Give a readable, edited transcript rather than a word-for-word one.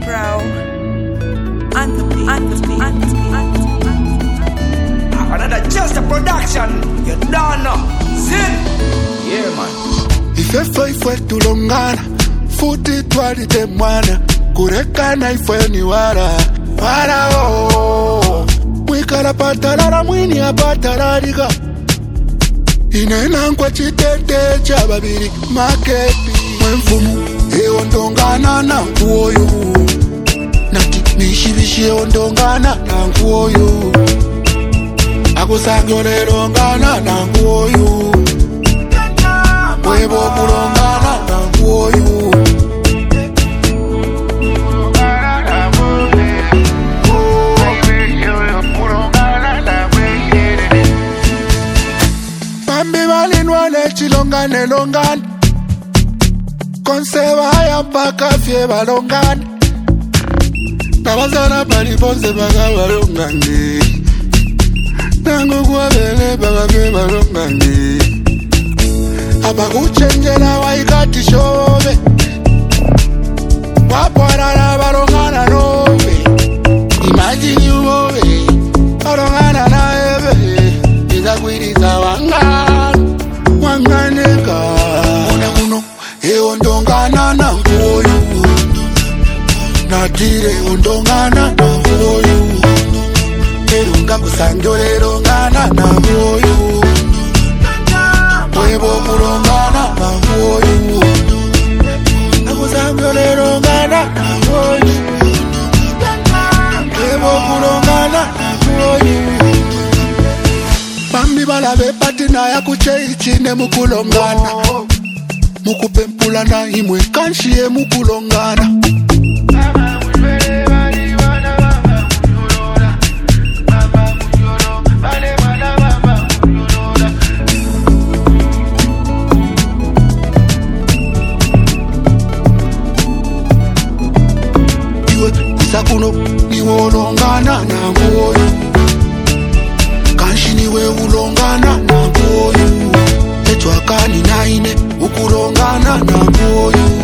Pro. Another just a production. You don't know. Sin. Yeah, man. Ifefo ifwe tulongana, futi twali temwana, kurekana ifwe ni wara oh. Mwikala patalala mwini apatalaliga, inena nkwa chitete cha babiri maketi. Mwenfumu ondongana na nkuoyo, nati nishibishi ondongana na nkuoyo, akusangyo nerongana na nkuoyo, mwebo kulongana na nkuoyo. Bambi balinwane chilongane longane, konseba ya mpaka fye balongane, nabazana balibonze baga balongane, nango kwa bele baga fye balongane. Abakuchenjela waikati shobe, wapwarana balongana nobe. Imagine you bobe, balongana na ebe, izakwiriza wanganeka. Muno ondongana na nkuoyo, natire ondongana na nkuoyo, erunga kusangyo lerongana na nkuoyo, mwebo kulongana na nkuoyo, nakusangyo lerongana na nkuoyo, mwebo kulongana na nkuoyo. Bambi balabe patina ya kucheichine mukulongana, mukupempulana imwe kanshiye mukulongana. Iwe isakuno niwe olongana na nkuoyo, kanshi niwe ulongana na nkuoyo, echwakani naine ukulongana na nkuoyo.